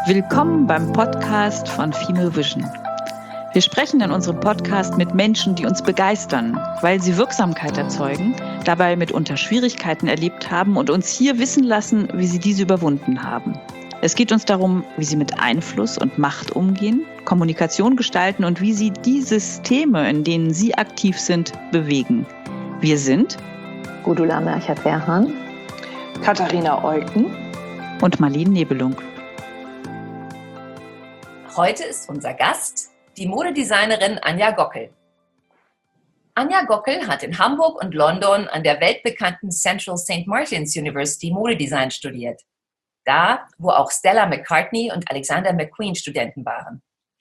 Willkommen beim Podcast von Female Vision. Wir sprechen in unserem Podcast mit Menschen, die uns begeistern, weil sie Wirksamkeit erzeugen, dabei mitunter Schwierigkeiten erlebt haben und uns hier wissen lassen, wie sie diese überwunden haben. Es geht uns darum, wie sie mit Einfluss und Macht umgehen, Kommunikation gestalten und wie sie die Systeme, in denen sie aktiv sind, bewegen. Wir sind Gudula Merchert-Werhan, Katharina Eucken und Marlene Nebelung. Heute ist unser Gast die Modedesignerin Anja Gockel. Anja Gockel hat in Hamburg und London an der weltbekannten Central St. Martin's University Modedesign studiert. Da, wo auch Stella McCartney und Alexander McQueen Studenten waren.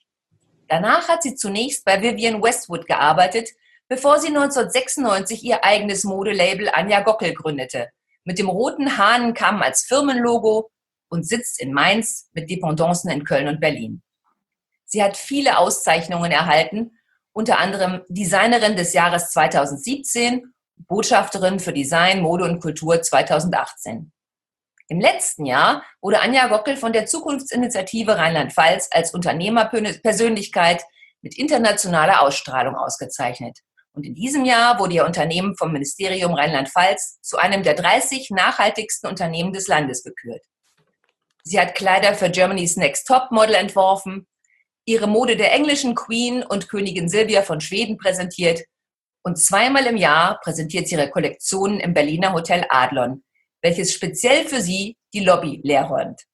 Danach hat sie zunächst bei Vivienne Westwood gearbeitet, bevor sie 1996 ihr eigenes Modelabel Anja Gockel gründete, mit dem roten Hahnenkamm als Firmenlogo und sitzt in Mainz mit Dependancen in Köln und Berlin. Sie hat viele Auszeichnungen erhalten, unter anderem Designerin des Jahres 2017, Botschafterin für Design, Mode und Kultur 2018. Im letzten Jahr wurde Anja Gockel von der Zukunftsinitiative Rheinland-Pfalz als Unternehmerpersönlichkeit mit internationaler Ausstrahlung ausgezeichnet. Und in diesem Jahr wurde ihr Unternehmen vom Ministerium Rheinland-Pfalz zu einem der 30 nachhaltigsten Unternehmen des Landes gekürt. Sie hat Kleider für Germany's Next Top Model entworfen, ihre Mode der englischen Queen und Königin Silvia von Schweden präsentiert und zweimal im Jahr präsentiert sie ihre Kollektionen im Berliner Hotel Adlon, welches speziell für sie die Lobby leer räumt.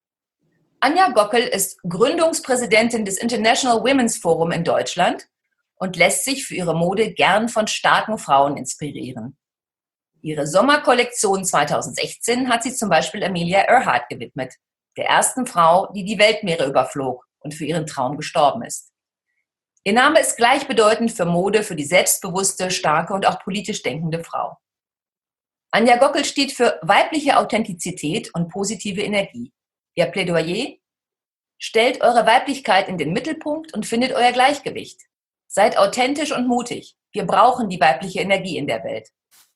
Anja Gockel ist Gründungspräsidentin des International Women's Forum in Deutschland und lässt sich für ihre Mode gern von starken Frauen inspirieren. Ihre Sommerkollektion 2016 hat sie zum Beispiel Amelia Earhart gewidmet, der ersten Frau, die die Weltmeere überflog und für ihren Traum gestorben ist. Ihr Name ist gleichbedeutend für Mode für die selbstbewusste, starke und auch politisch denkende Frau. Anja Gockel steht für weibliche Authentizität und positive Energie. Ihr Plädoyer? Stellt eure Weiblichkeit in den Mittelpunkt und findet euer Gleichgewicht. Seid authentisch und mutig. Wir brauchen die weibliche Energie in der Welt.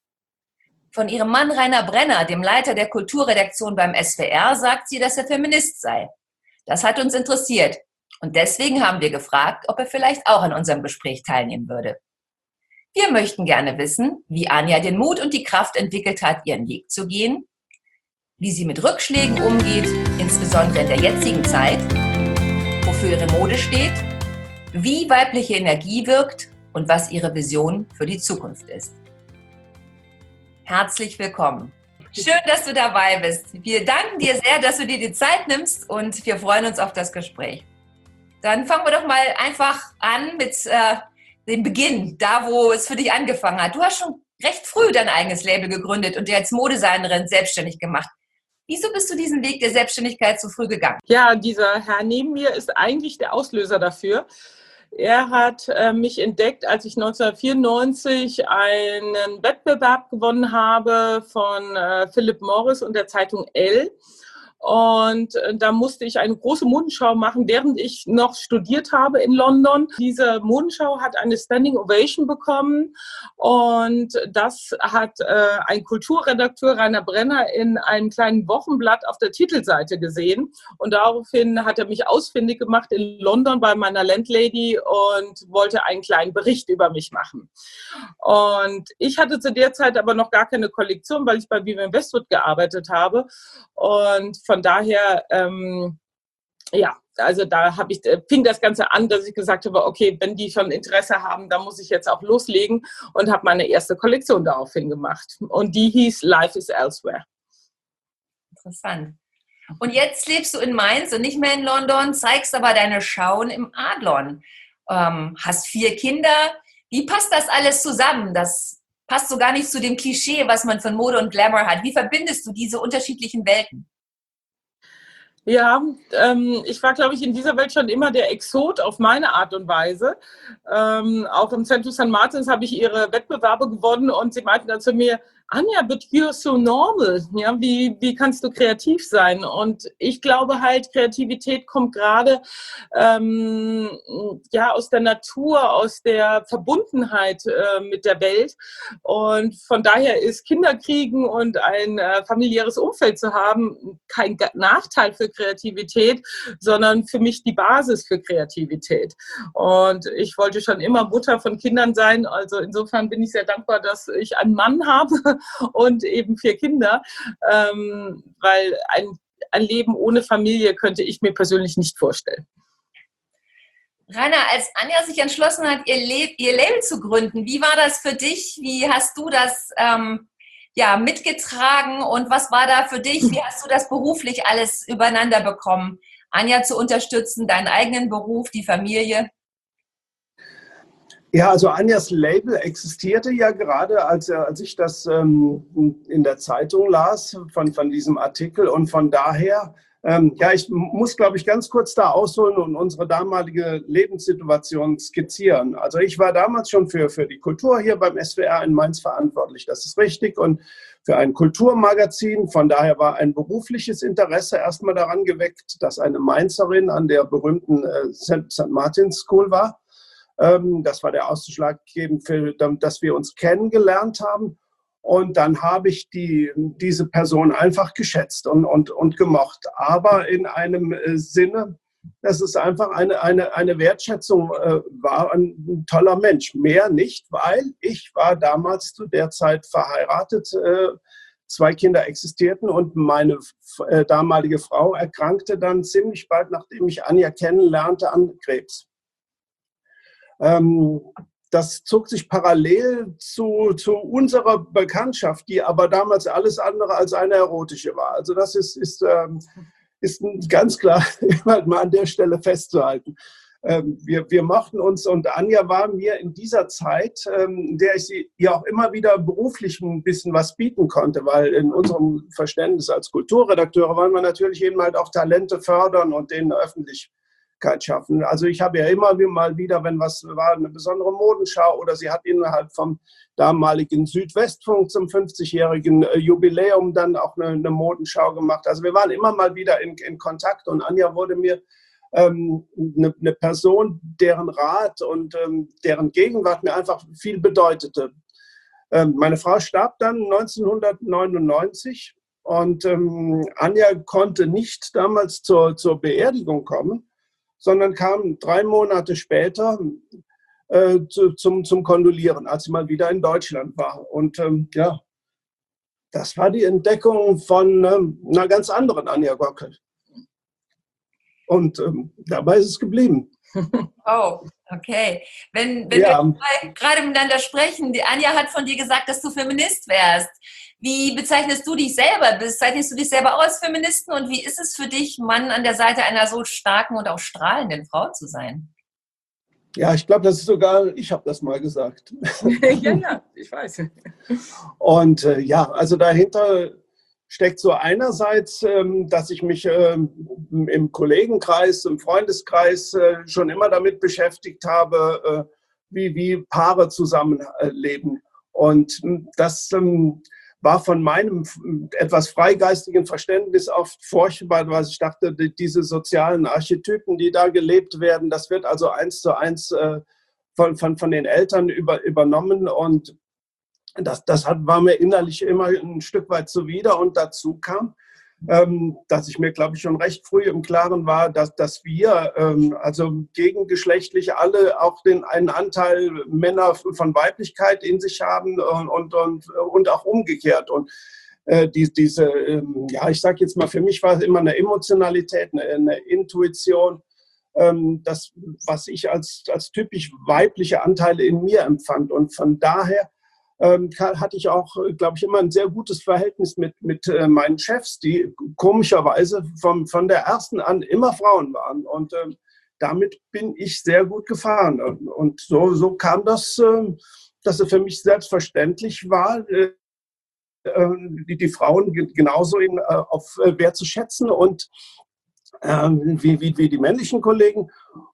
Von ihrem Mann Rainer Brenner, dem Leiter der Kulturredaktion beim SWR, sagt sie, dass er Feminist sei. Das hat uns interessiert und deswegen haben wir gefragt, ob er vielleicht auch an unserem Gespräch teilnehmen würde. Wir möchten gerne wissen, wie Anja den Mut und die Kraft entwickelt hat, ihren Weg zu gehen, wie sie mit Rückschlägen umgeht, insbesondere in der jetzigen Zeit, wofür ihre Mode steht, wie weibliche Energie wirkt und was ihre Vision für die Zukunft ist. Herzlich willkommen. Schön, dass du dabei bist. Wir danken dir sehr, dass du dir die Zeit nimmst und wir freuen uns auf das Gespräch. Dann fangen wir doch mal einfach an mit dem Beginn, da wo es für dich angefangen hat. Du hast schon recht früh dein eigenes Label gegründet und dir als Modedesignerin selbstständig gemacht. Wieso bist du diesen Weg der Selbstständigkeit so früh gegangen? Ja, dieser Herr neben mir ist eigentlich der Auslöser dafür. Er hat mich entdeckt, als ich 1994 einen Wettbewerb gewonnen habe von Philip Morris und der Zeitung Elle. Und da musste ich eine große Modenschau machen, während ich noch studiert habe in London. Diese Modenschau hat eine Standing Ovation bekommen und das hat ein Kulturredakteur, Rainer Brenner, in einem kleinen Wochenblatt auf der Titelseite gesehen. Und daraufhin hat er mich ausfindig gemacht in London bei meiner Landlady und wollte einen kleinen Bericht über mich machen. Und ich hatte zu der Zeit aber noch gar keine Kollektion, weil ich bei Vivienne Westwood gearbeitet habe. Und von daher, also da fing das Ganze an, dass ich gesagt habe, okay, wenn die schon Interesse haben, dann muss ich jetzt auch loslegen und habe meine erste Kollektion daraufhin gemacht. Und die hieß Life is Elsewhere. Interessant. Und jetzt lebst du in Mainz und nicht mehr in London, zeigst aber deine Schauen im Adlon. Hast 4 Kinder. Wie passt das alles zusammen? Das passt so gar nicht zu dem Klischee, was man von Mode und Glamour hat. Wie verbindest du diese unterschiedlichen Welten? Ja, ich war, glaube ich, in dieser Welt schon immer der Exot auf meine Art und Weise. Auch im Central St. Martin's habe ich ihre Wettbewerbe gewonnen und sie meinten dann zu mir, Anja, but you're so normal. Ja, wie kannst du kreativ sein? Und ich glaube halt, Kreativität kommt gerade aus der Natur, aus der Verbundenheit mit der Welt. Und von daher ist Kinderkriegen und ein familiäres Umfeld zu haben kein Nachteil für Kreativität, sondern für mich die Basis für Kreativität. Und ich wollte schon immer Mutter von Kindern sein. Also insofern bin ich sehr dankbar, dass ich einen Mann habe und eben 4 Kinder, weil ein Leben ohne Familie könnte ich mir persönlich nicht vorstellen. Rainer, als Anja sich entschlossen hat, ihr Label zu gründen, wie war das für dich? Wie hast du das mitgetragen und was war da für dich? Wie hast du das beruflich alles übereinander bekommen? Anja zu unterstützen, deinen eigenen Beruf, die Familie? Ja, also Anjas Label existierte ja gerade, als ich das in der Zeitung las, von diesem Artikel. Und von daher, ich muss, glaube ich, ganz kurz da ausholen und unsere damalige Lebenssituation skizzieren. Also ich war damals schon für die Kultur hier beim SWR in Mainz verantwortlich, das ist richtig, und für ein Kulturmagazin. Von daher war ein berufliches Interesse erstmal daran geweckt, dass eine Mainzerin an der berühmten St. Martin's School war. Das war der Ausschlaggebend, dass wir uns kennengelernt haben. Und dann habe ich diese Person einfach geschätzt und gemocht. Aber in einem Sinne, dass es einfach eine Wertschätzung war, ein toller Mensch. Mehr nicht, weil ich war damals zu der Zeit verheiratet, 2 Kinder existierten und meine damalige Frau erkrankte dann ziemlich bald, nachdem ich Anja kennenlernte, an Krebs. Das zog sich parallel zu unserer Bekanntschaft, die aber damals alles andere als eine erotische war. Also das ist ganz klar mal an der Stelle festzuhalten. Wir mochten uns und Anja war mir in dieser Zeit, in der ich ihr auch immer wieder beruflich ein bisschen was bieten konnte, weil in unserem Verständnis als Kulturredakteure wollen wir natürlich eben halt auch Talente fördern und denen Öffentlichkeit schaffen. Also ich habe ja immer mal wieder, wenn was war, eine besondere Modenschau oder sie hat innerhalb vom damaligen Südwestfunk zum 50-jährigen Jubiläum dann auch eine Modenschau gemacht. Also wir waren immer mal wieder in Kontakt und Anja wurde mir eine Person, deren Rat und deren Gegenwart mir einfach viel bedeutete. Meine Frau starb dann 1999 und Anja konnte nicht damals zur Beerdigung kommen, sondern kam 3 Monate später zum Kondolieren, als sie mal wieder in Deutschland war. Und das war die Entdeckung von einer ganz anderen Anja Gockel. Und dabei ist es geblieben. Oh, okay. Wenn wir gerade miteinander sprechen, die Anja hat von dir gesagt, dass du Feminist wärst. Wie bezeichnest du dich selber? Bezeichnest du dich selber auch als Feministen? Und wie ist es für dich, Mann an der Seite einer so starken und auch strahlenden Frau zu sein? Ja, ich glaube, das ist sogar, ich habe das mal gesagt. Ja, ich weiß. Und also dahinter steckt so einerseits, dass ich mich im Kollegenkreis, im Freundeskreis schon immer damit beschäftigt habe, wie Paare zusammenleben. Und das war von meinem etwas freigeistigen Verständnis oft furchtbar, weil ich dachte, diese sozialen Archetypen, die da gelebt werden, das wird also 1:1 von den Eltern übernommen und das war mir innerlich immer ein Stück weit zuwider und dazu kam, dass ich mir, glaube ich, schon recht früh im Klaren war, dass wir, also gegengeschlechtlich alle auch einen Anteil Männer von Weiblichkeit in sich haben und auch umgekehrt. Und ich sage jetzt mal, für mich war es immer eine Emotionalität, eine Intuition, das, was ich als typisch weibliche Anteile in mir empfand. Und von daher hatte ich auch, glaube ich, immer ein sehr gutes Verhältnis mit meinen Chefs, die komischerweise von der ersten an immer Frauen waren. Und damit bin ich sehr gut gefahren. Und so kam das, dass es für mich selbstverständlich war, die Frauen genauso auf Wert zu schätzen und wie die männlichen Kollegen.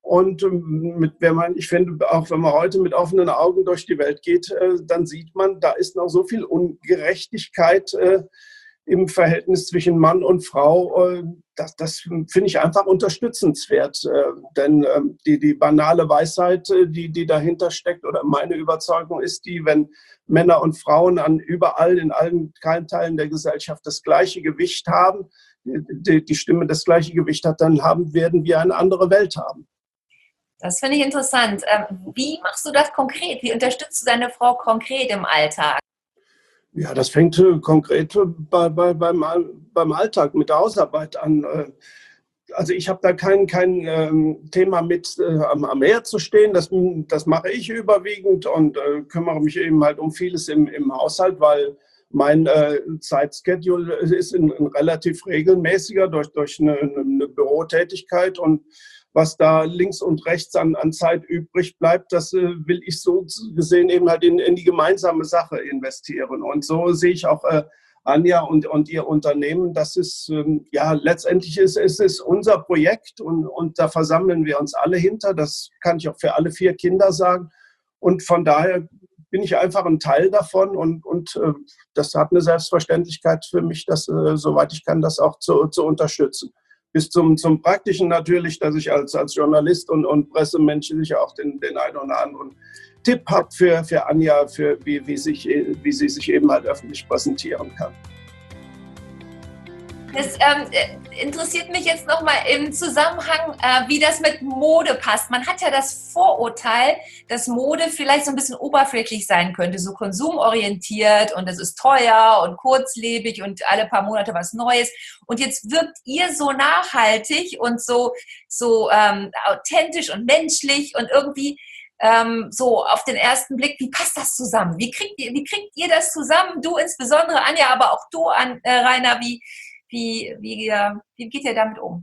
Und ich finde, auch wenn man heute mit offenen Augen durch die Welt geht, dann sieht man, da ist noch so viel Ungerechtigkeit im Verhältnis zwischen Mann und Frau. Das finde ich einfach unterstützenswert. Denn die banale Weisheit, die dahinter steckt, oder meine Überzeugung ist die, wenn Männer und Frauen überall in allen Teilen der Gesellschaft das gleiche Gewicht haben, die Stimme das gleiche Gewicht hat, dann werden wir eine andere Welt haben. Das finde ich interessant. Wie machst du das konkret? Wie unterstützt du deine Frau konkret im Alltag? Ja, das fängt konkret beim Alltag mit der Hausarbeit an. Also ich habe da kein Thema mit am Meer zu stehen. Das mache ich überwiegend und kümmere mich eben halt um vieles im Haushalt, weil mein Zeitschedule ist ein relativ regelmäßiger durch eine Bürotätigkeit, und was da links und rechts an Zeit übrig bleibt, das will ich so gesehen eben halt in die gemeinsame Sache investieren. Und so sehe ich auch Anja und ihr Unternehmen. Das ist, letztendlich ist es unser Projekt, und da versammeln wir uns alle hinter. Das kann ich auch für alle 4 Kinder sagen. Und von daher bin ich einfach ein Teil davon, und das hat eine Selbstverständlichkeit für mich, das, soweit ich kann, das auch zu unterstützen. Bis zum Praktischen natürlich, dass ich als Journalist und Pressemensch sicher auch den einen oder anderen Tipp habe für Anja, wie sie sich eben halt öffentlich präsentieren kann. Das interessiert mich jetzt nochmal im Zusammenhang, wie das mit Mode passt. Man hat ja das Vorurteil, dass Mode vielleicht so ein bisschen oberflächlich sein könnte, so konsumorientiert, und es ist teuer und kurzlebig und alle paar Monate was Neues. Und jetzt wirkt ihr so nachhaltig und so authentisch und menschlich und irgendwie so auf den ersten Blick, wie passt das zusammen? Wie kriegt ihr das zusammen? Du insbesondere, Anja, aber auch du, Rainer, wie geht ihr damit um?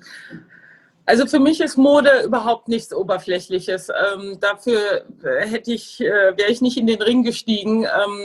Also für mich ist Mode überhaupt nichts Oberflächliches. Dafür wäre ich nicht in den Ring gestiegen.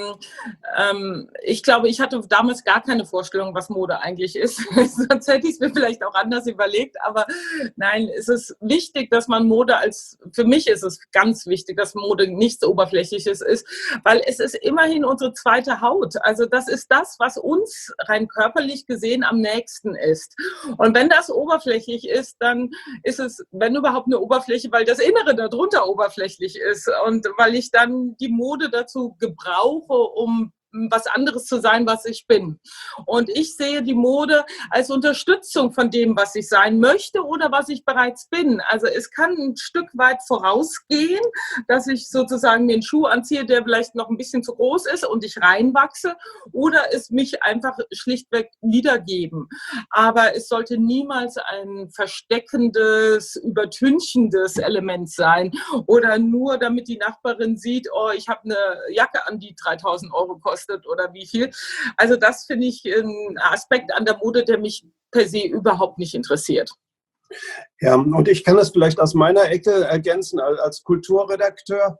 Ich glaube, ich hatte damals gar keine Vorstellung, was Mode eigentlich ist. Sonst hätte ich es mir vielleicht auch anders überlegt. Aber nein, es ist wichtig, dass man Mode für mich ist es ganz wichtig, dass Mode nichts Oberflächliches ist, weil es ist immerhin unsere zweite Haut. Also das ist das, was uns rein körperlich gesehen am nächsten ist. Und wenn das oberflächlich ist, dann ist es, wenn überhaupt, eine Oberfläche, weil das Innere darunter oberflächlich ist und weil ich dann die Mode dazu gebrauche, um was anderes zu sein, was ich bin. Und ich sehe die Mode als Unterstützung von dem, was ich sein möchte oder was ich bereits bin. Also es kann ein Stück weit vorausgehen, dass ich sozusagen mir einen Schuh anziehe, der vielleicht noch ein bisschen zu groß ist und ich reinwachse, oder es mich einfach schlichtweg wiedergeben. Aber es sollte niemals ein versteckendes, übertünchendes Element sein oder nur, damit die Nachbarin sieht, oh, ich habe eine Jacke an, die 3.000 € kostet oder wie viel. Also das finde ich ein Aspekt an der Mode, der mich per se überhaupt nicht interessiert. Ja, und ich kann das vielleicht aus meiner Ecke ergänzen als Kulturredakteur.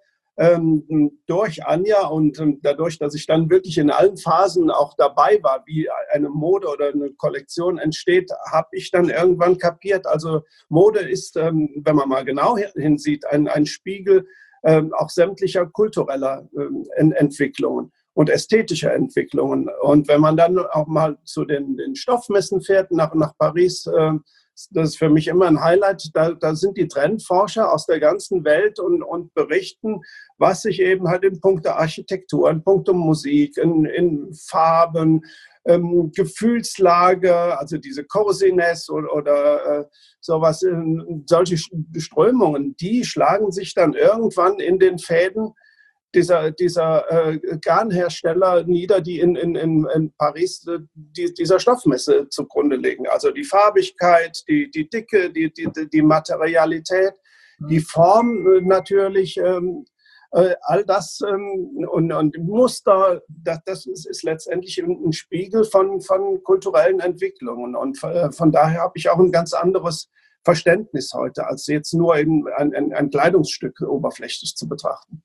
Durch Anja und dadurch, dass ich dann wirklich in allen Phasen auch dabei war, wie eine Mode oder eine Kollektion entsteht, habe ich dann irgendwann kapiert. Also Mode ist, wenn man mal genau hinsieht, ein Spiegel auch sämtlicher kultureller Entwicklungen und ästhetischer Entwicklungen. Und wenn man dann auch mal zu den Stoffmessen fährt, nach Paris, das ist für mich immer ein Highlight, da sind die Trendforscher aus der ganzen Welt und berichten, was sich eben halt in puncto Architektur, in puncto Musik, in Farben, Gefühlslage, also diese Coziness oder sowas, solche Strömungen, die schlagen sich dann irgendwann in den Fäden dieser Garnhersteller nieder, die in Paris dieser Stoffmesse zugrunde legen. Also die Farbigkeit, die Dicke, die Materialität, die Form natürlich, all das und Muster, das ist letztendlich ein Spiegel von kulturellen Entwicklungen. Und von daher habe ich auch ein ganz anderes Verständnis heute, als jetzt nur eben ein Kleidungsstück oberflächlich zu betrachten.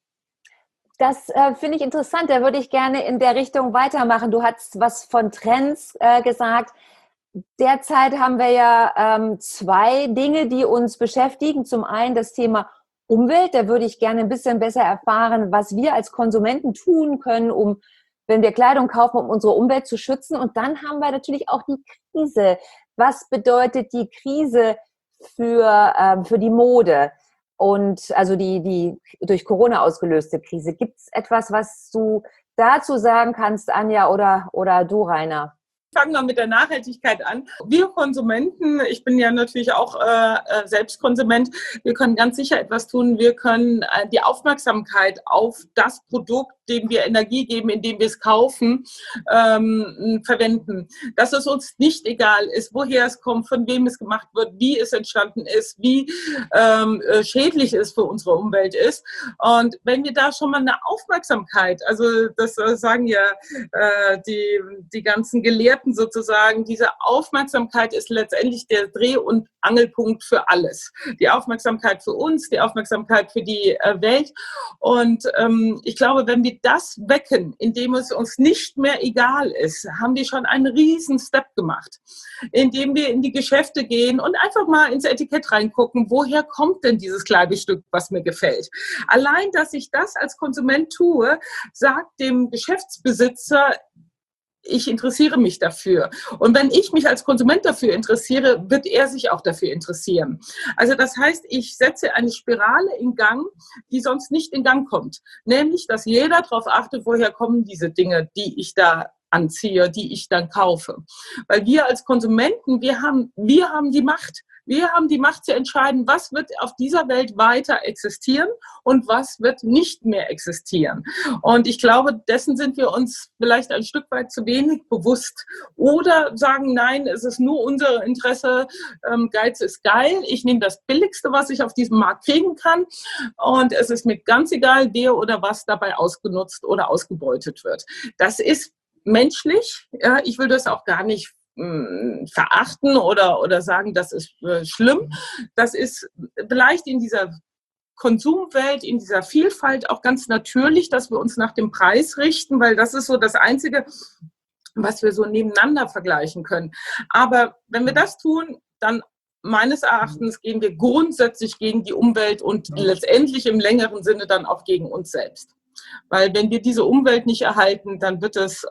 Das finde ich interessant, da würde ich gerne in der Richtung weitermachen. Du hast was von Trends gesagt. derzeit haben wir ja zwei Dinge, die uns beschäftigen. Zum einen das Thema Umwelt. Da würde ich gerne ein bisschen besser erfahren, was wir als Konsumenten tun können, wenn wir Kleidung kaufen, um unsere Umwelt zu schützen. Und dann haben wir natürlich auch die Krise. Was bedeutet die Krise für die Mode? Und also die durch Corona ausgelöste Krise. Gibt es etwas, was du dazu sagen kannst, Anja oder du, Rainer? Fangen wir mit der Nachhaltigkeit an. Wir Konsumenten, ich bin ja natürlich auch selbst Konsument, wir können ganz sicher etwas tun. Wir können die Aufmerksamkeit auf das Produkt, dem wir Energie geben, indem wir es kaufen, verwenden. Dass es uns nicht egal ist, woher es kommt, von wem es gemacht wird, wie es entstanden ist, wie schädlich es für unsere Umwelt ist. Und wenn wir da schon mal eine Aufmerksamkeit, also das sagen ja die ganzen Gelehrten sozusagen, diese Aufmerksamkeit ist letztendlich der Dreh- und Angelpunkt für alles. Die Aufmerksamkeit für uns, die Aufmerksamkeit für die Welt. Und ich glaube, wenn wir das wecken, indem es uns nicht mehr egal ist, haben wir schon einen riesen Step gemacht. Indem wir in die Geschäfte gehen und einfach mal ins Etikett reingucken, woher kommt denn dieses Kleidungsstück, was mir gefällt. Allein, dass ich das als Konsument tue, sagt dem Geschäftsbesitzer, ich interessiere mich dafür. Und wenn ich mich als Konsument dafür interessiere, wird er sich auch dafür interessieren. Also das heißt, ich setze eine Spirale in Gang, die sonst nicht in Gang kommt. Nämlich, dass jeder darauf achtet, woher kommen diese Dinge, die ich da anziehe, die ich dann kaufe. Weil wir als Konsumenten, wir haben die Macht. Wir haben die Macht zu entscheiden, was wird auf dieser Welt weiter existieren und was wird nicht mehr existieren. Und ich glaube, dessen sind wir uns vielleicht ein Stück weit zu wenig bewusst. Oder sagen, nein, es ist nur unser Interesse, Geiz ist geil, ich nehme das Billigste, was ich auf diesem Markt kriegen kann. Und es ist mir ganz egal, wer oder was dabei ausgenutzt oder ausgebeutet wird. Das ist menschlich. Ja, ich will das auch gar nicht verachten oder sagen, das ist schlimm. Das ist vielleicht in dieser Konsumwelt, in dieser Vielfalt auch ganz natürlich, dass wir uns nach dem Preis richten, weil das ist so das Einzige, was wir so nebeneinander vergleichen können. Aber wenn wir das tun, dann meines Erachtens gehen wir grundsätzlich gegen die Umwelt und letztendlich im längeren Sinne dann auch gegen uns selbst. Weil wenn wir diese Umwelt nicht erhalten, dann wird es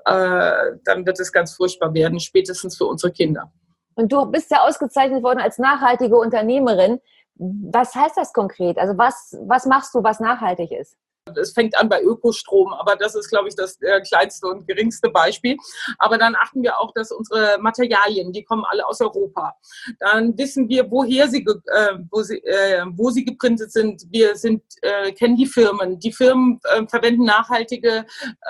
ganz furchtbar werden, spätestens für unsere Kinder. Und du bist ja ausgezeichnet worden als nachhaltige Unternehmerin. Was heißt das konkret? Also was machst du, was nachhaltig ist? Es fängt an bei Ökostrom, aber das ist, glaube ich, das kleinste und geringste Beispiel. Aber dann achten wir auch, dass unsere Materialien, die kommen alle aus Europa. Dann wissen wir, wo sie geprintet sind. Wir kennen die Firmen. Die Firmen verwenden nachhaltige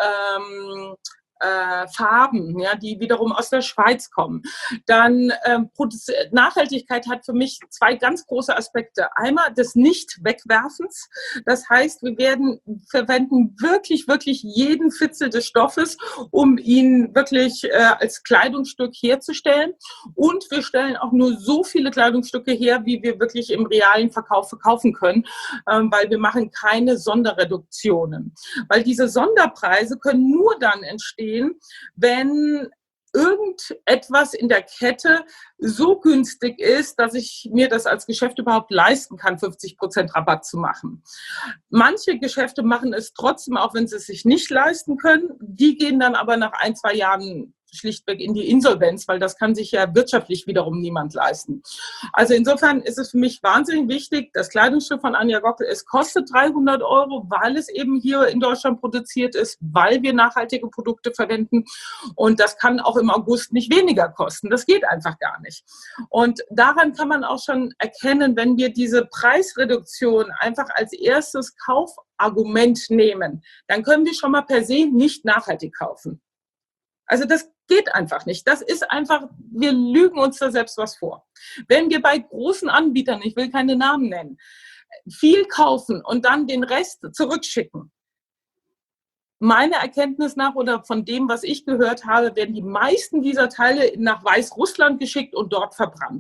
Farben, ja, die wiederum aus der Schweiz kommen. Dann Nachhaltigkeit hat für mich zwei ganz große Aspekte. Einmal des Nicht-Wegwerfens. Das heißt, wir verwenden wirklich, wirklich jeden Fitzel des Stoffes, um ihn wirklich als Kleidungsstück herzustellen. Und wir stellen auch nur so viele Kleidungsstücke her, wie wir wirklich im realen Verkauf verkaufen können, weil wir machen keine Sonderreduktionen. Weil diese Sonderpreise können nur dann entstehen, wenn irgendetwas in der Kette so günstig ist, dass ich mir das als Geschäft überhaupt leisten kann, 50% Rabatt zu machen. Manche Geschäfte machen es trotzdem, auch wenn sie es sich nicht leisten können. Die gehen dann aber nach 1-2 Jahren schlichtweg in die Insolvenz, weil das kann sich ja wirtschaftlich wiederum niemand leisten. Also insofern ist es für mich wahnsinnig wichtig, das Kleidungsstück von Anja Gockel, es kostet 300 €, weil es eben hier in Deutschland produziert ist, weil wir nachhaltige Produkte verwenden und das kann auch im August nicht weniger kosten. Das geht einfach gar nicht. Und daran kann man auch schon erkennen, wenn wir diese Preisreduktion einfach als erstes Kaufargument nehmen, dann können wir schon mal per se nicht nachhaltig kaufen. Also das geht einfach nicht. Das ist einfach, wir lügen uns da selbst was vor. Wenn wir bei großen Anbietern, ich will keine Namen nennen, viel kaufen und dann den Rest zurückschicken, meiner Erkenntnis nach oder von dem, was ich gehört habe, werden die meisten dieser Teile nach Weißrussland geschickt und dort verbrannt.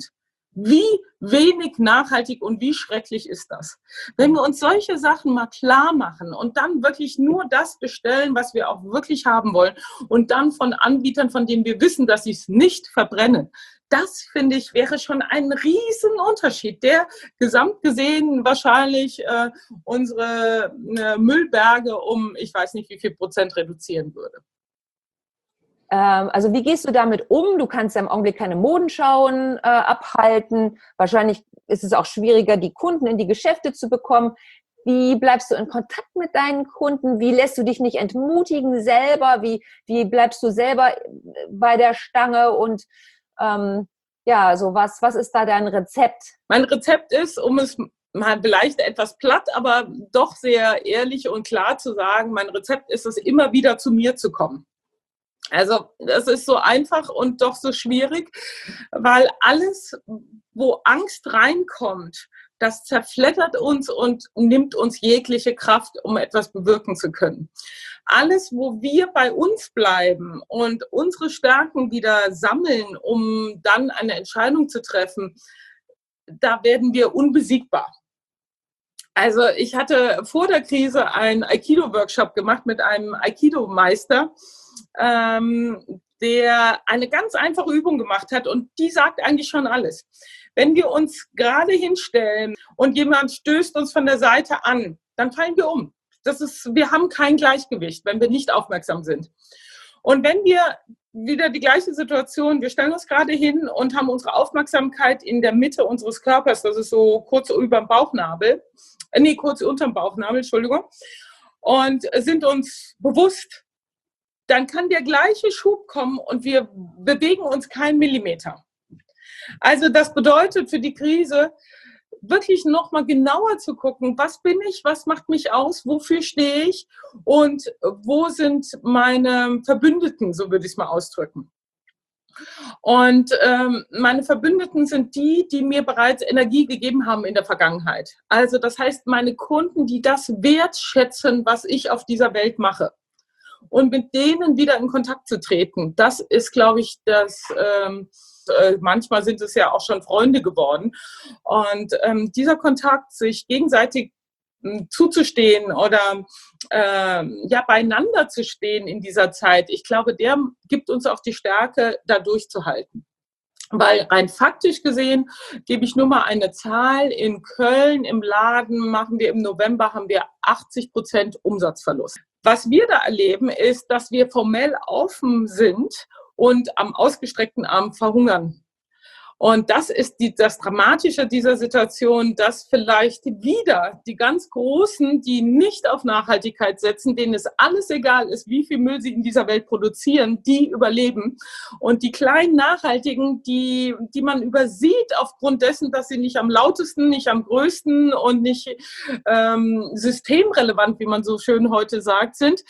Wie wenig nachhaltig und wie schrecklich ist das? Wenn wir uns solche Sachen mal klar machen und dann wirklich nur das bestellen, was wir auch wirklich haben wollen und dann von Anbietern, von denen wir wissen, dass sie es nicht verbrennen, das, finde ich, wäre schon ein Riesenunterschied, der gesamt gesehen wahrscheinlich unsere Müllberge um, ich weiß nicht wie viel Prozent reduzieren würde. Also wie gehst du damit um? Du kannst ja im Augenblick keine Modenschauen abhalten. Wahrscheinlich ist es auch schwieriger, die Kunden in die Geschäfte zu bekommen. Wie bleibst du in Kontakt mit deinen Kunden? Wie lässt du dich nicht entmutigen selber? Wie bleibst du selber bei der Stange? Und was ist da dein Rezept? Mein Rezept ist, um es mal vielleicht etwas platt, aber doch sehr ehrlich und klar zu sagen, mein Rezept ist es, immer wieder zu mir zu kommen. Also das ist so einfach und doch so schwierig, weil alles, wo Angst reinkommt, das zerfleddert uns und nimmt uns jegliche Kraft, um etwas bewirken zu können. Alles, wo wir bei uns bleiben und unsere Stärken wieder sammeln, um dann eine Entscheidung zu treffen, da werden wir unbesiegbar. Also ich hatte vor der Krise einen Aikido-Workshop gemacht mit einem Aikido-Meister, der eine ganz einfache Übung gemacht hat und die sagt eigentlich schon alles. Wenn wir uns gerade hinstellen und jemand stößt uns von der Seite an, dann fallen wir um. Wir haben kein Gleichgewicht, wenn wir nicht aufmerksam sind. Und wenn wir wieder die gleiche Situation, wir stellen uns gerade hin und haben unsere Aufmerksamkeit in der Mitte unseres Körpers, das ist so kurz über dem Bauchnabel, kurz unterm Bauchnabel, Entschuldigung, und sind uns bewusst, dann kann der gleiche Schub kommen und wir bewegen uns keinen Millimeter. Also das bedeutet für die Krise, wirklich nochmal genauer zu gucken, was bin ich, was macht mich aus, wofür stehe ich und wo sind meine Verbündeten, so würde ich es mal ausdrücken. Und meine Verbündeten sind die, die mir bereits Energie gegeben haben in der Vergangenheit. Also das heißt, meine Kunden, die das wertschätzen, was ich auf dieser Welt mache. Und mit denen wieder in Kontakt zu treten, das ist, glaube ich, manchmal sind es ja auch schon Freunde geworden. Und dieser Kontakt, sich gegenseitig zuzustehen oder beieinander zu stehen in dieser Zeit, ich glaube, der gibt uns auch die Stärke, da durchzuhalten. Weil rein faktisch gesehen, gebe ich nur mal eine Zahl, in Köln im Laden haben wir im November 80% Umsatzverlust. Was wir da erleben, ist, dass wir formell offen sind und am ausgestreckten Arm verhungern. Und das ist das Dramatische dieser Situation, dass vielleicht wieder die ganz Großen, die nicht auf Nachhaltigkeit setzen, denen es alles egal ist, wie viel Müll sie in dieser Welt produzieren, die überleben. Und die kleinen Nachhaltigen, die man übersieht aufgrund dessen, dass sie nicht am lautesten, nicht am größten und nicht systemrelevant, wie man so schön heute sagt, sind,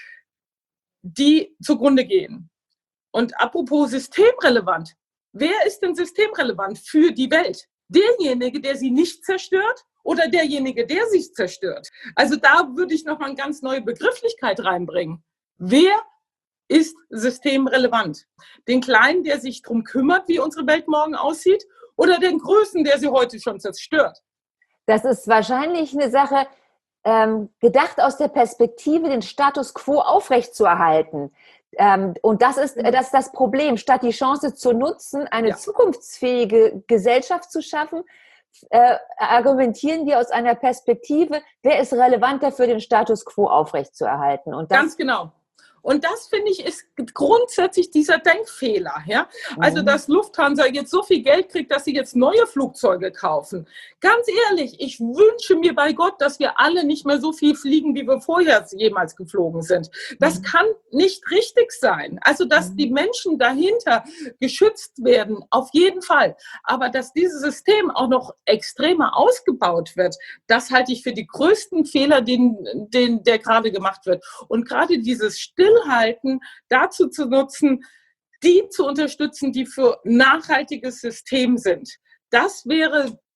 die zugrunde gehen. Und apropos systemrelevant, wer ist denn systemrelevant für die Welt? Derjenige, der sie nicht zerstört oder derjenige, der sich zerstört? Also da würde ich nochmal eine ganz neue Begrifflichkeit reinbringen. Wer ist systemrelevant? Den Kleinen, der sich darum kümmert, wie unsere Welt morgen aussieht, oder den Größten, der sie heute schon zerstört? Das ist wahrscheinlich eine Sache, gedacht aus der Perspektive, den Status quo aufrechtzuerhalten. Und das ist das Problem. Statt die Chance zu nutzen, eine zukunftsfähige Gesellschaft zu schaffen, argumentieren wir aus einer Perspektive, wer ist relevanter für den Status quo aufrechtzuerhalten. Und das, ganz genau. Und das, finde ich, ist grundsätzlich dieser Denkfehler. Ja? Also, dass Lufthansa jetzt so viel Geld kriegt, dass sie jetzt neue Flugzeuge kaufen. Ganz ehrlich, ich wünsche mir bei Gott, dass wir alle nicht mehr so viel fliegen, wie wir vorher jemals geflogen sind. Das kann nicht richtig sein. Also, dass die Menschen dahinter geschützt werden, auf jeden Fall. Aber dass dieses System auch noch extremer ausgebaut wird, das halte ich für die größten Fehler, der gerade gemacht wird. Und gerade dieses Stillhalten dazu zu nutzen, die zu unterstützen, die für nachhaltiges System sind. Das wäre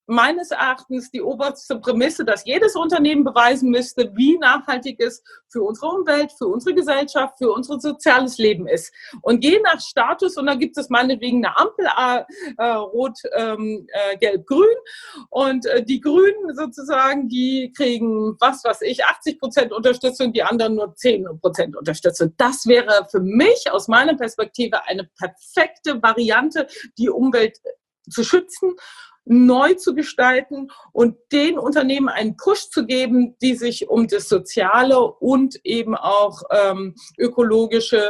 meines Erachtens die oberste Prämisse, dass jedes Unternehmen beweisen müsste, wie nachhaltig es für unsere Umwelt, für unsere Gesellschaft, für unser soziales Leben ist. Und je nach Status, und da gibt es meinetwegen eine Ampel, rot, gelb, grün. Und die Grünen sozusagen, die kriegen, 80% Unterstützung, die anderen nur 10% Unterstützung. Das wäre für mich aus meiner Perspektive eine perfekte Variante, die Umwelt zu schützen, neu zu gestalten und den Unternehmen einen Push zu geben, die sich um das soziale und eben auch ökologische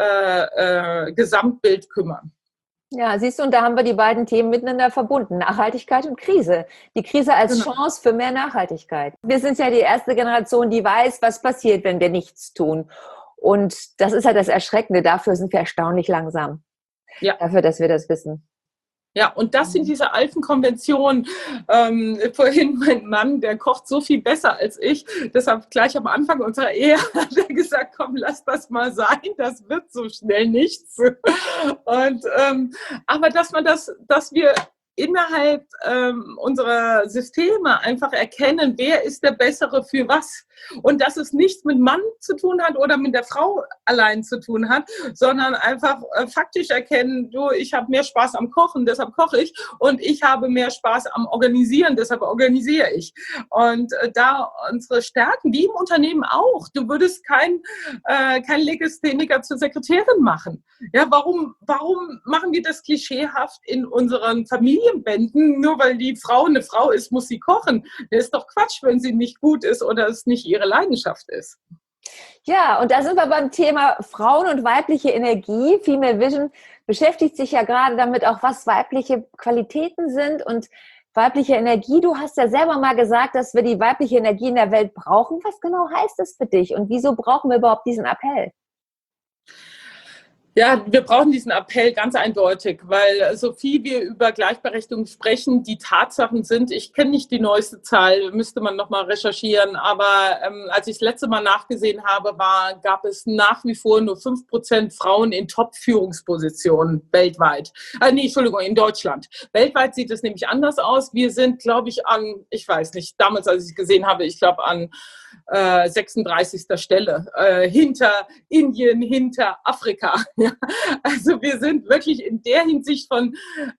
Gesamtbild kümmern. Ja, siehst du, und da haben wir die beiden Themen miteinander verbunden, Nachhaltigkeit und Krise. Die Krise als Chance für mehr Nachhaltigkeit. Wir sind ja die erste Generation, die weiß, was passiert, wenn wir nichts tun. Und das ist halt das Erschreckende. Dafür sind wir erstaunlich langsam. Ja. Dafür, dass wir das wissen. Ja, und das sind diese alten Konventionen. Vorhin mein Mann, der kocht so viel besser als ich. Deshalb gleich am Anfang unserer Ehe hat er gesagt, komm, lass das mal sein. Das wird so schnell nichts. Und, aber dass wir innerhalb unserer Systeme einfach erkennen, wer ist der Bessere für was. Und dass es nichts mit Mann zu tun hat oder mit der Frau allein zu tun hat, sondern einfach faktisch erkennen, ich habe mehr Spaß am Kochen, deshalb koche ich, und ich habe mehr Spaß am Organisieren, deshalb organisiere ich. Und da unsere Stärken, wie im Unternehmen auch, du würdest kein Legastheniker zur Sekretärin machen. Ja, warum machen wir das klischeehaft in unseren Familienbänden? Nur weil die Frau eine Frau ist, muss sie kochen. Das ist doch Quatsch, wenn sie nicht gut ist oder es nicht ihre Leidenschaft ist. Ja, und da sind wir beim Thema Frauen und weibliche Energie. Female Vision beschäftigt sich ja gerade damit auch, was weibliche Qualitäten sind und weibliche Energie. Du hast ja selber mal gesagt, dass wir die weibliche Energie in der Welt brauchen. Was genau heißt das für dich und wieso brauchen wir überhaupt diesen Appell? Ja, wir brauchen diesen Appell ganz eindeutig, weil so viel wir über Gleichberechtigung sprechen, die Tatsachen sind, ich kenne nicht die neueste Zahl, müsste man nochmal recherchieren, aber als ich das letzte Mal nachgesehen habe, gab es nach wie vor nur 5% Frauen in Top-Führungspositionen weltweit. In Deutschland. Weltweit sieht es nämlich anders aus. Wir sind, glaube ich, ich weiß nicht, damals, als ich es gesehen habe, ich glaube an 36. Stelle, hinter Indien, hinter Afrika. Ja. Also wir sind wirklich in der Hinsicht von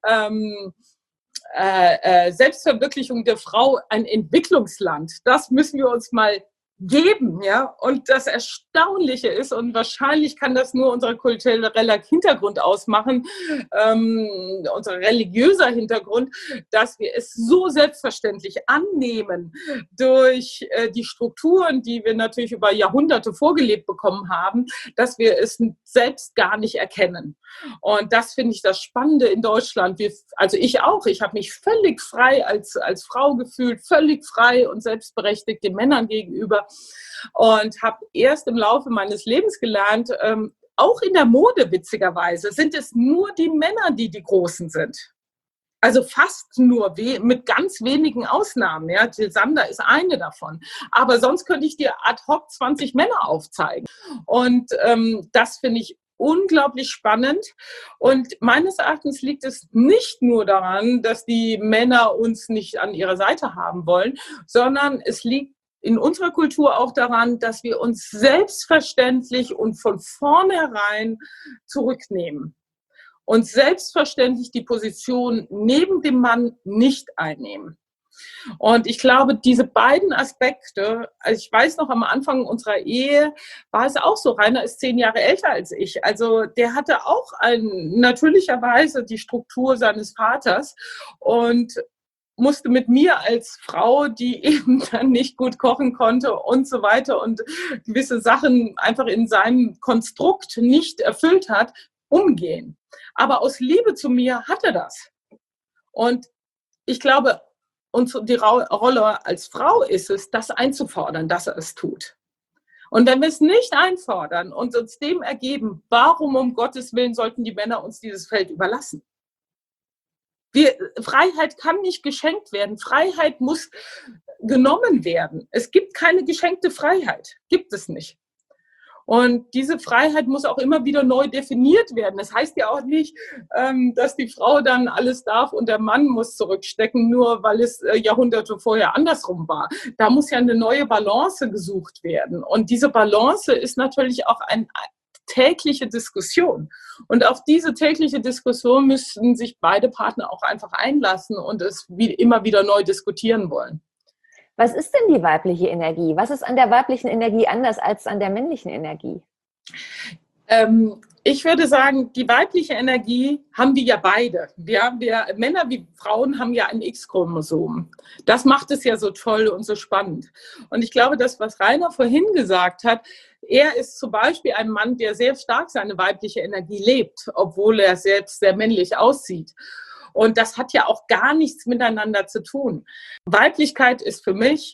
Selbstverwirklichung der Frau ein Entwicklungsland. Das müssen wir uns mal geben, ja. Und das Erstaunliche ist, und wahrscheinlich kann das nur unser kultureller Hintergrund ausmachen, unser religiöser Hintergrund, dass wir es so selbstverständlich annehmen durch die Strukturen, die wir natürlich über Jahrhunderte vorgelebt bekommen haben, dass wir es selbst gar nicht erkennen. Und das finde ich das Spannende in Deutschland. Also ich auch. Ich habe mich völlig frei als Frau gefühlt, völlig frei und selbstberechtigt den Männern gegenüber. Und habe erst im Laufe meines Lebens gelernt, auch in der Mode witzigerweise, sind es nur die Männer, die Großen sind. Also fast nur, mit ganz wenigen Ausnahmen. Ja. Jill Sander ist eine davon. Aber sonst könnte ich dir ad hoc 20 Männer aufzeigen. Und das finde ich unglaublich spannend. Und meines Erachtens liegt es nicht nur daran, dass die Männer uns nicht an ihrer Seite haben wollen, sondern es liegt in unserer Kultur auch daran, dass wir uns selbstverständlich und von vornherein zurücknehmen und selbstverständlich die Position neben dem Mann nicht einnehmen. Und ich glaube, diese beiden Aspekte, also ich weiß noch, am Anfang unserer Ehe war es auch so, Rainer ist 10 Jahre älter als ich, also der hatte auch natürlicherweise die Struktur seines Vaters und musste mit mir als Frau, die eben dann nicht gut kochen konnte und so weiter und gewisse Sachen einfach in seinem Konstrukt nicht erfüllt hat, umgehen. Aber aus Liebe zu mir hat er das. Und ich glaube, die Rolle als Frau ist es, das einzufordern, dass er es tut. Und wenn wir es nicht einfordern und uns dem ergeben, warum um Gottes Willen sollten die Männer uns dieses Feld überlassen? Freiheit kann nicht geschenkt werden. Freiheit muss genommen werden. Es gibt keine geschenkte Freiheit. Gibt es nicht. Und diese Freiheit muss auch immer wieder neu definiert werden. Das heißt ja auch nicht, dass die Frau dann alles darf und der Mann muss zurückstecken, nur weil es Jahrhunderte vorher andersrum war. Da muss ja eine neue Balance gesucht werden. Und diese Balance ist natürlich auch eine tägliche Diskussion. Und auf diese tägliche Diskussion müssen sich beide Partner auch einfach einlassen und es immer wieder neu diskutieren wollen. Was ist denn die weibliche Energie? Was ist an der weiblichen Energie anders als an der männlichen Energie? Ich würde sagen, die weibliche Energie haben wir ja beide. Wir Männer wie Frauen haben ja ein X-Chromosom. Das macht es ja so toll und so spannend. Und ich glaube, das, was Rainer vorhin gesagt hat, er ist zum Beispiel ein Mann, der sehr stark seine weibliche Energie lebt, obwohl er selbst sehr männlich aussieht. Und das hat ja auch gar nichts miteinander zu tun. Weiblichkeit ist für mich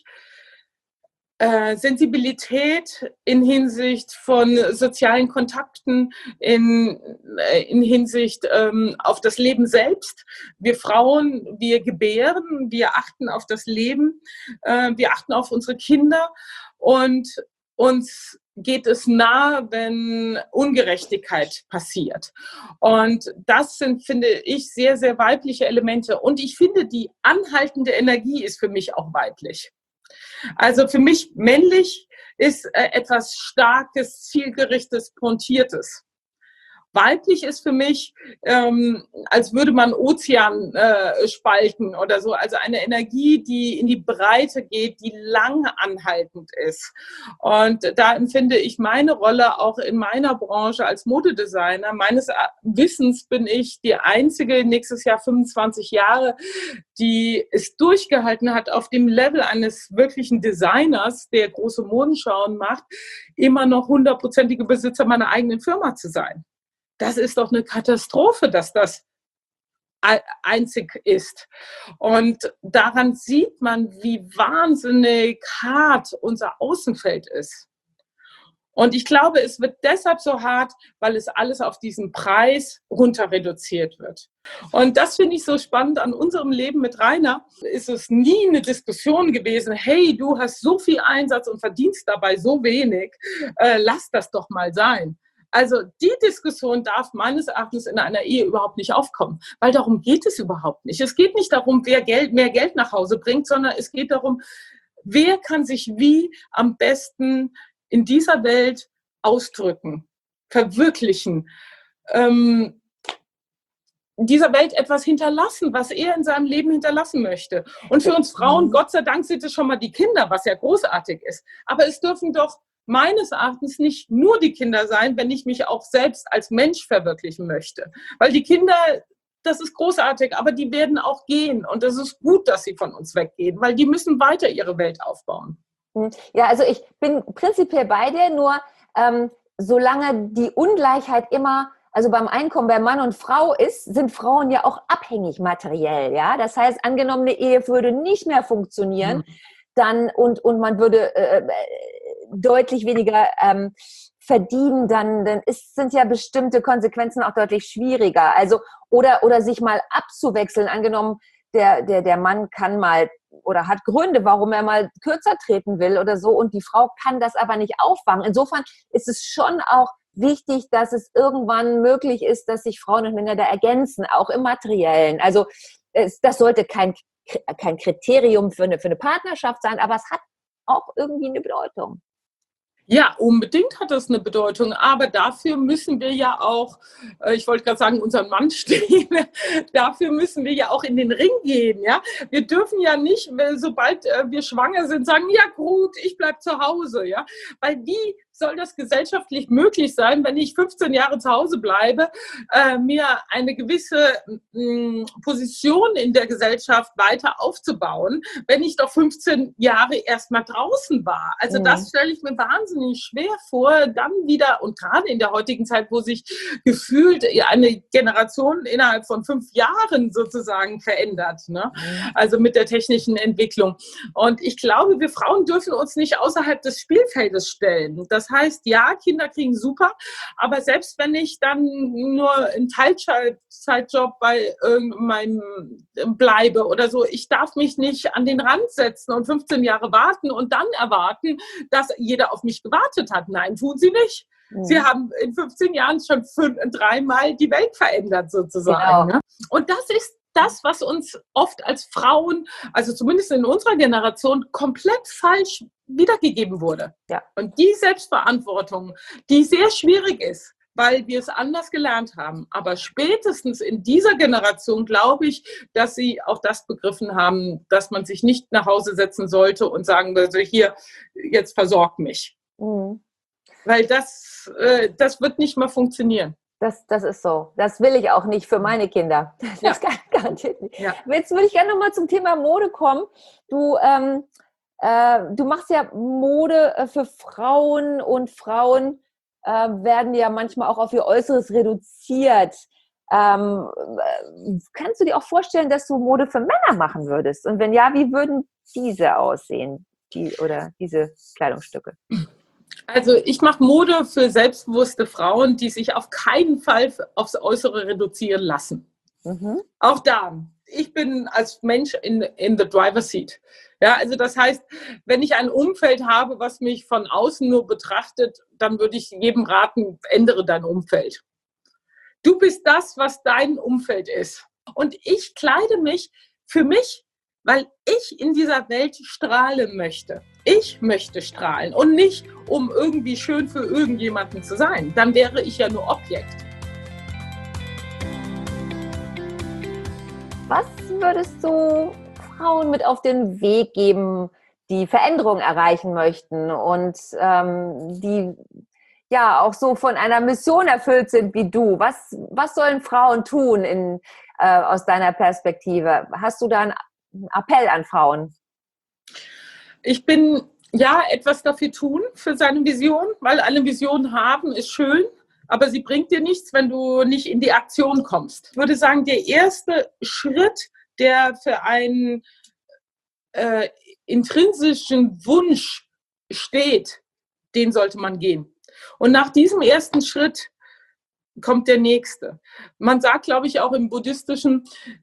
Sensibilität in Hinsicht von sozialen Kontakten, in Hinsicht auf das Leben selbst. Wir Frauen, wir gebären, wir achten auf das Leben, wir achten auf unsere Kinder und uns geht es nahe, wenn Ungerechtigkeit passiert. Und das sind, finde ich, sehr, sehr weibliche Elemente. Und ich finde, die anhaltende Energie ist für mich auch weiblich. Also für mich männlich ist etwas Starkes, Zielgerichtetes, Pointiertes. Weiblich ist für mich, als würde man Ozean spalten oder so. Also eine Energie, die in die Breite geht, die lang anhaltend ist. Und da empfinde ich meine Rolle auch in meiner Branche als Modedesigner. Meines Wissens bin ich die einzige, nächstes Jahr 25 Jahre, die es durchgehalten hat, auf dem Level eines wirklichen Designers, der große Modenschauen macht, immer noch 100%ige Besitzer meiner eigenen Firma zu sein. Das ist doch eine Katastrophe, dass das einzig ist. Und daran sieht man, wie wahnsinnig hart unser Außenfeld ist. Und ich glaube, es wird deshalb so hart, weil es alles auf diesen Preis runter reduziert wird. Und das finde ich so spannend an unserem Leben mit Rainer. Ist es nie eine Diskussion gewesen, hey, du hast so viel Einsatz und verdienst dabei so wenig, lass das doch mal sein. Also die Diskussion darf meines Erachtens in einer Ehe überhaupt nicht aufkommen, weil darum geht es überhaupt nicht. Es geht nicht darum, wer mehr Geld nach Hause bringt, sondern es geht darum, wer kann sich wie am besten in dieser Welt ausdrücken, verwirklichen, dieser Welt etwas hinterlassen, was er in seinem Leben hinterlassen möchte. Und für uns Frauen, Gott sei Dank, sind es schon mal die Kinder, was ja großartig ist. Aber es dürfen doch meines Erachtens nicht nur die Kinder sein, wenn ich mich auch selbst als Mensch verwirklichen möchte. Weil die Kinder, das ist großartig, aber die werden auch gehen. Und es ist gut, dass sie von uns weggehen, weil die müssen weiter ihre Welt aufbauen. Ja, also ich bin prinzipiell bei dir, nur solange die Ungleichheit immer, also beim Einkommen bei Mann und Frau ist, sind Frauen ja auch abhängig materiell. Ja? Das heißt, angenommen, eine Ehe würde nicht mehr funktionieren, dann und man würde deutlich weniger verdienen, dann sind ja bestimmte Konsequenzen auch deutlich schwieriger. Also oder sich mal abzuwechseln. Angenommen, der Mann kann mal oder hat Gründe, warum er mal kürzer treten will oder so, und die Frau kann das aber nicht auffangen. Insofern ist es schon auch wichtig, dass es irgendwann möglich ist, dass sich Frauen und Männer da ergänzen, auch im Materiellen. Also das sollte kein Kriterium für eine Partnerschaft sein, aber es hat auch irgendwie eine Bedeutung. Ja, unbedingt hat das eine Bedeutung, aber dafür müssen wir ja auch, ich wollte gerade sagen, unseren Mann stehen, dafür müssen wir ja auch in den Ring gehen, ja. Wir dürfen ja nicht, sobald wir schwanger sind, sagen, ja gut, ich bleibe zu Hause, ja. Weil wie soll das gesellschaftlich möglich sein, wenn ich 15 Jahre zu Hause bleibe, mir eine gewisse Position in der Gesellschaft weiter aufzubauen, wenn ich doch 15 Jahre erst mal draußen war. Also das stelle ich mir wahnsinnig schwer vor, dann wieder, und gerade in der heutigen Zeit, wo sich gefühlt eine Generation innerhalb von 5 Jahren sozusagen verändert, ne? Also mit der technischen Entwicklung. Und ich glaube, wir Frauen dürfen uns nicht außerhalb des Spielfeldes stellen. Das Das heißt, ja, Kinder kriegen super, aber selbst wenn ich dann nur einen Teilzeitjob bei irgendeinem bleibe oder so, ich darf mich nicht an den Rand setzen und 15 Jahre warten und dann erwarten, dass jeder auf mich gewartet hat. Nein, tun sie nicht. Sie haben in 15 Jahren schon 3-mal die Welt verändert sozusagen. Genau. Ne? Und das ist das, was uns oft als Frauen, also zumindest in unserer Generation, komplett falsch wiedergegeben wurde. Ja. Und die Selbstverantwortung, die sehr schwierig ist, weil wir es anders gelernt haben. Aber spätestens in dieser Generation glaube ich, dass sie auch das begriffen haben, dass man sich nicht nach Hause setzen sollte und sagen würde, hier, jetzt versorg mich. Mhm. Weil das wird nicht mehr funktionieren. Das ist so. Das will ich auch nicht für meine Kinder. Das garantiert nicht. Ja. Jetzt würde ich gerne nochmal zum Thema Mode kommen. Du machst ja Mode für Frauen und Frauen werden ja manchmal auch auf ihr Äußeres reduziert. Kannst du dir auch vorstellen, dass du Mode für Männer machen würdest? Und wenn ja, wie würden diese aussehen? Diese Kleidungsstücke? Also ich mache Mode für selbstbewusste Frauen, die sich auf keinen Fall aufs Äußere reduzieren lassen. Mhm. Auch da, ich bin als Mensch in the driver's seat. Ja, also das heißt, wenn ich ein Umfeld habe, was mich von außen nur betrachtet, dann würde ich jedem raten, ändere dein Umfeld. Du bist das, was dein Umfeld ist. Und ich kleide mich für mich, weil ich in dieser Welt strahlen möchte. Ich möchte strahlen und nicht, um irgendwie schön für irgendjemanden zu sein. Dann wäre ich ja nur Objekt. Was würdest du Frauen mit auf den Weg geben, die Veränderung erreichen möchten und die ja auch so von einer Mission erfüllt sind wie du? Was sollen Frauen tun aus deiner Perspektive? Hast du da einen Appell an Frauen? Ich bin etwas dafür tun, für seine Vision, weil eine Vision haben ist schön, aber sie bringt dir nichts, wenn du nicht in die Aktion kommst. Ich würde sagen, der erste Schritt, der für einen intrinsischen Wunsch steht, den sollte man gehen. Und nach diesem ersten Schritt kommt der nächste. Man sagt, glaube ich, auch im Buddhistischen,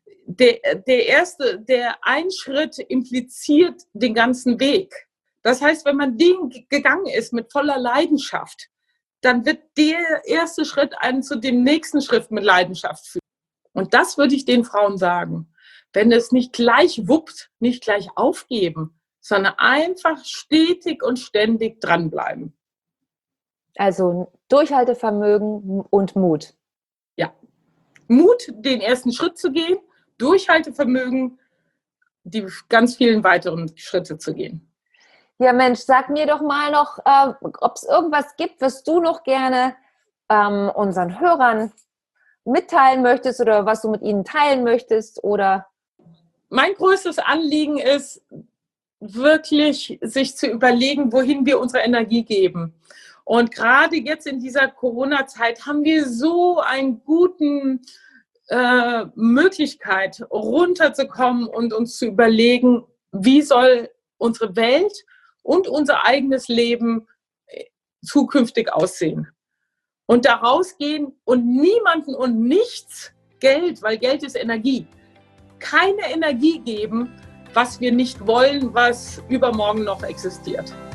der ein Schritt impliziert den ganzen Weg. Das heißt, wenn man den gegangen ist mit voller Leidenschaft, dann wird der erste Schritt einen zu dem nächsten Schritt mit Leidenschaft führen. Und das würde ich den Frauen sagen. Wenn es nicht gleich wuppt, nicht gleich aufgeben, sondern einfach stetig und ständig dranbleiben. Also Durchhaltevermögen und Mut. Ja, Mut, den ersten Schritt zu gehen, Durchhaltevermögen, die ganz vielen weiteren Schritte zu gehen. Ja Mensch, sag mir doch mal noch, ob es irgendwas gibt, was du noch gerne unseren Hörern mitteilen möchtest oder was du mit ihnen teilen möchtest oder... Mein größtes Anliegen ist wirklich, sich zu überlegen, wohin wir unsere Energie geben. Und gerade jetzt in dieser Corona-Zeit haben wir so eine gute Möglichkeit, runterzukommen und uns zu überlegen, wie soll unsere Welt und unser eigenes Leben zukünftig aussehen. Und da rausgehen und niemanden und nichts Geld, weil Geld ist Energie, keine Energie geben, was wir nicht wollen, was übermorgen noch existiert.